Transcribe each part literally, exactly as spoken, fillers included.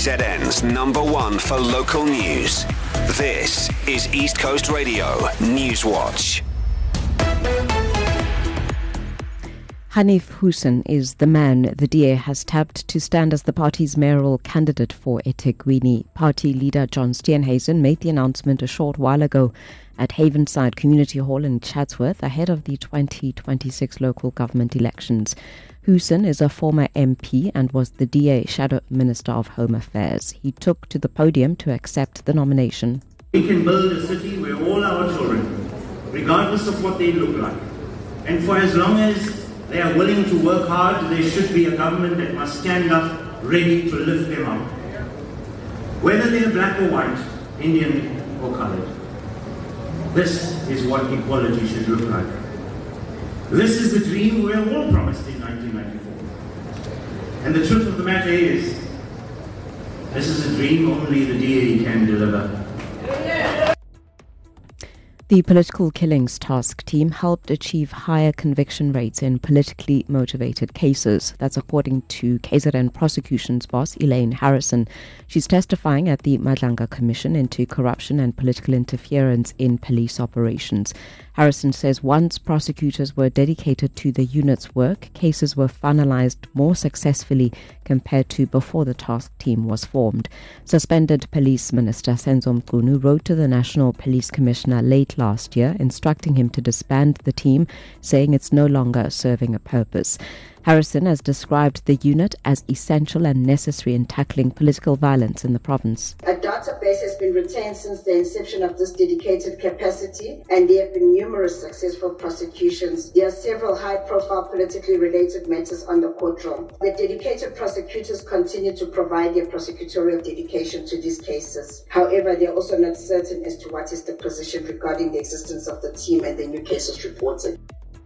Z N's number one for local news. This is East Coast Radio Newswatch. Hanif Hussein is the man the D A has tapped to stand as the party's mayoral candidate for eThekwini. Party leader John Steenhuisen made the announcement a short while ago at Havenside Community Hall in Chatsworth ahead of the twenty twenty-six local government elections. Hussein is a former M P and was the D A Shadow Minister of Home Affairs. He took to the podium to accept the nomination. We can build a city where all our children, regardless of what they look like, and for as long as they are willing to work hard, there should be a government that must stand up, ready to lift them up. Whether they're black or white, Indian or colored. This is what equality should look like. This is the dream we were all promised in nineteen ninety-four. And the truth of the matter is, this is a dream only the D A can deliver. The Political Killings Task Team helped achieve higher conviction rates in politically motivated cases. That's according to K Z N prosecutions boss Elaine Harrison. She's testifying at the Madlanga Commission into corruption and political interference in police operations. Harrison says once prosecutors were dedicated to the unit's work, cases were finalized more successfully compared to before the task team was formed. Suspended Police Minister Senzo Mchunu wrote to the National Police Commissioner late last year, instructing him to disband the team, saying it's no longer serving a purpose. Harrison has described the unit as essential and necessary in tackling political violence in the province. A database has been retained since the inception of this dedicated capacity, and there have been numerous successful prosecutions. There are several high-profile politically related matters on the court roll. The dedicated prosecutors continue to provide their prosecutorial dedication to these cases. However, they are also not certain as to what is the position regarding the existence of the team and the new cases reported.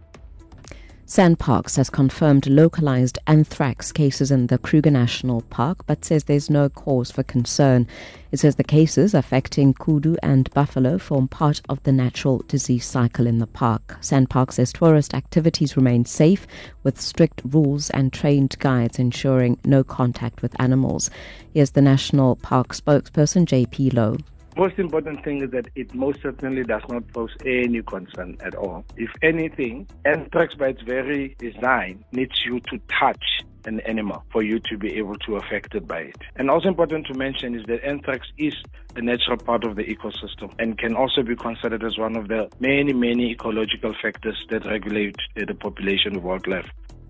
SANParks has confirmed localized anthrax cases in the Kruger National Park, but says there's no cause for concern. It says the cases affecting kudu and buffalo form part of the natural disease cycle in the park. SANParks says tourist activities remain safe with strict rules and trained guides ensuring no contact with animals. Here's the National Park spokesperson, J P Lowe. Most important thing is that it most certainly does not pose any concern at all. If anything, anthrax by its very design needs you to touch an animal for you to be able to affect it by it. And also important to mention is that anthrax is a natural part of the ecosystem and can also be considered as one of the many, many ecological factors that regulate the population of wildlife.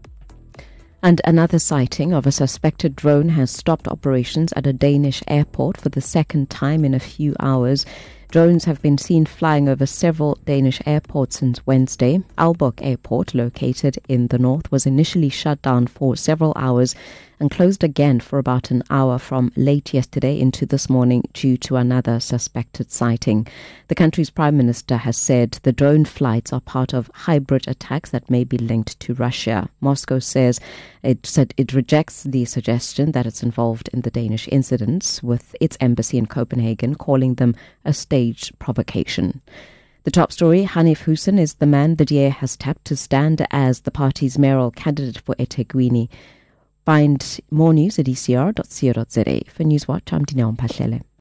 And another sighting of a suspected drone has stopped operations at a Danish airport for the second time in a few hours. Drones have been seen flying over several Danish airports since Wednesday. Aalborg Airport, located in the north, was initially shut down for several hours and closed again for about an hour from late yesterday into this morning due to another suspected sighting. The country's prime minister has said the drone flights are part of hybrid attacks that may be linked to Russia. Moscow says it said it rejects the suggestion that it's involved in the Danish incidents, with its embassy in Copenhagen calling them a staged provocation. The top story, Hanif Hussein is the man the D A has tapped to stand as the party's mayoral candidate for eThekwini. Find more news at e c r dot co dot za. For Newswatch, I'm Dineo Mphahlele.